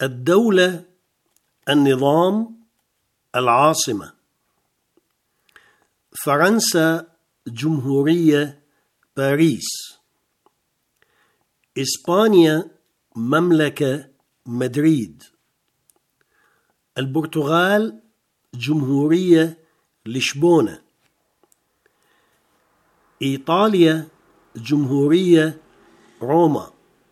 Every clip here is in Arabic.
الدولة، النظام، العاصمة. فرنسا جمهورية باريس. إسبانيا مملكة مدريد. البرتغال جمهورية لشبونة. إيطاليا جمهورية روما.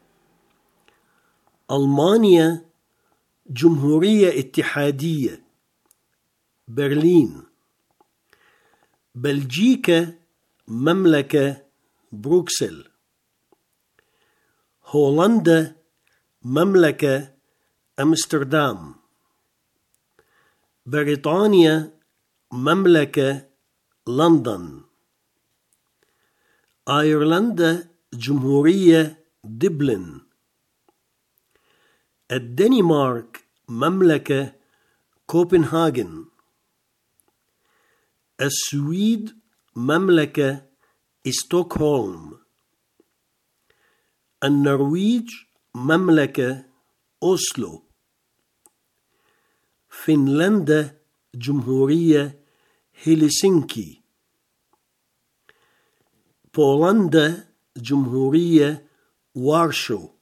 ألمانيا جمهورية اتحادية برلين. بلجيكا مملكة بروكسل. هولندا مملكة أمستردام. بريطانيا مملكة لندن. أيرلندا جمهورية دبلن. الدنمارك مملكة كوبنهاجن. السويد مملكة ستوكهولم. النرويج مملكة أوسلو. فنلندا جمهورية هلسنكي. بولندا جمهورية وارشو.